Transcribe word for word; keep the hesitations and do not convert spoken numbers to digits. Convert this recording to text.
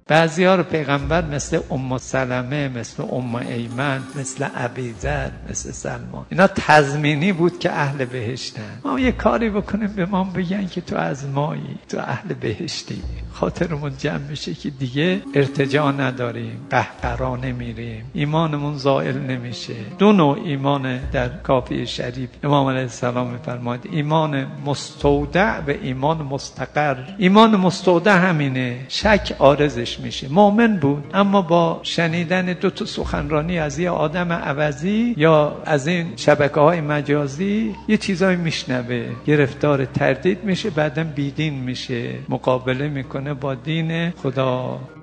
بعضی‌ها رو پیغمبر مثل ام سلمه، مثل ام ایمن، مثل ابیذر، مثل سلمان، اینا تضمینی بود که اهل بهشتن. ما یه کاری بکنیم به ما بگن که تو از مایی، تو اهل بهشتی، خاطرمون جمع بشه که دیگه ارتجاع نداریم، قهقرا نمیریم، ایمانمون زائل نمیشه. دو نوع ایمان در کافی شریف امام علیه السلام میفرماید: ایمان مستودع و ایمان مستقر. ایمان مستودع همینه، شک عارضش میشه. مؤمن بود اما با شنیدن دو تا سخنرانی از یه آدم عوضی یا از این شبکه‌های مجازی یه چیزایی میشنوه، گرفتار تردید میشه، بعدم بیدین میشه، مقابله میکنه با دین خدا.